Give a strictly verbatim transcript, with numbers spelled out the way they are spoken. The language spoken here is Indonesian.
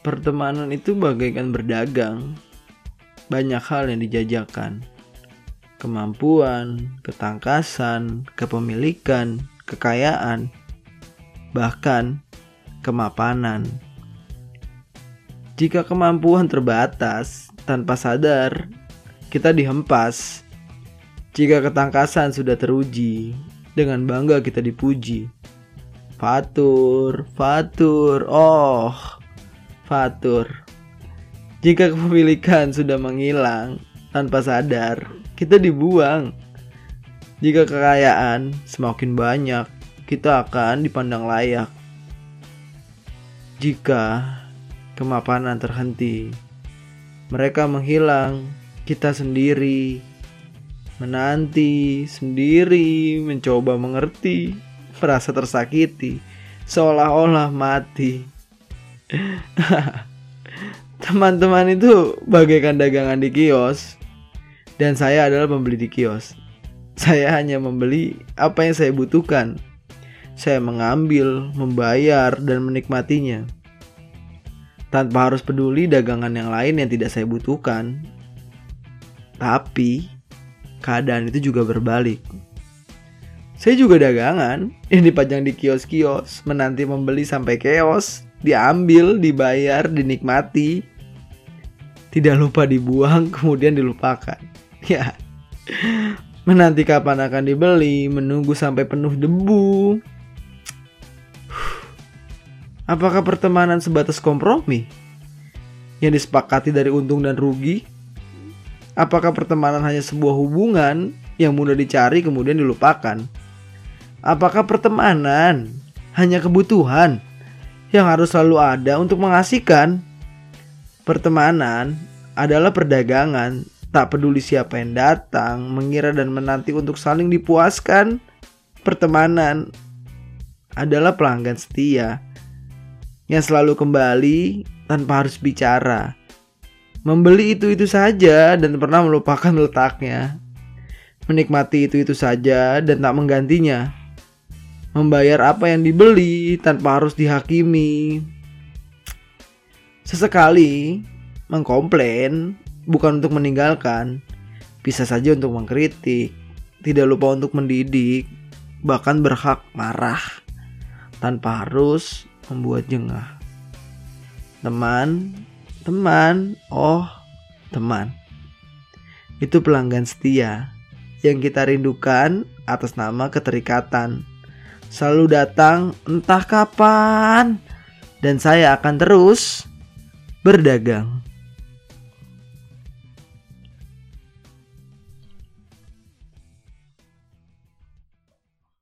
Pertemanan itu bagaikan berdagang. Banyak hal yang dijajakan. Kemampuan, ketangkasan, kepemilikan, kekayaan, bahkan kemapanan. Jika kemampuan terbatas, tanpa sadar, kita dihempas. Jika ketangkasan sudah teruji, dengan bangga kita dipuji. Fatur, fatur, oh, fatur. Jika kepemilikan sudah menghilang, tanpa sadar, kita dibuang. Jika kekayaan semakin banyak, kita akan dipandang layak. Jika kemapanan terhenti, mereka menghilang, kita sendiri menanti, sendiri mencoba mengerti, merasa tersakiti, seolah-olah mati. Teman-teman itu bagaikan dagangan di kios, dan saya adalah pembeli di kios. Saya hanya membeli apa yang saya butuhkan. Saya mengambil, membayar, dan menikmatinya, tanpa harus peduli dagangan yang lain yang tidak saya butuhkan. Tapi keadaan itu juga berbalik. Saya juga dagangan yang dipajang di kios-kios, menanti membeli sampai keos, diambil, dibayar, dinikmati, tidak lupa dibuang, kemudian dilupakan. Ya, menanti kapan akan dibeli, menunggu sampai penuh debu. Apakah pertemanan sebatas kompromi yang disepakati dari untung dan rugi? Apakah pertemanan hanya sebuah hubungan yang mudah dicari kemudian dilupakan? Apakah pertemanan hanya kebutuhan yang harus selalu ada untuk mengasihkan? Pertemanan adalah perdagangan, tak peduli siapa yang datang, mengira dan menanti untuk saling dipuaskan. Pertemanan adalah pelanggan setia yang selalu kembali tanpa harus bicara, membeli itu-itu saja dan pernah melupakan letaknya, menikmati itu-itu saja dan tak menggantinya, membayar apa yang dibeli tanpa harus dihakimi. Sesekali mengkomplain bukan untuk meninggalkan, bisa saja untuk mengkritik, tidak lupa untuk mendidik, bahkan berhak marah tanpa harus membuat jengah. Teman, teman, oh teman, itu pelanggan setia yang kita rindukan atas nama keterikatan. Selalu datang entah kapan, dan saya akan terus berdagang.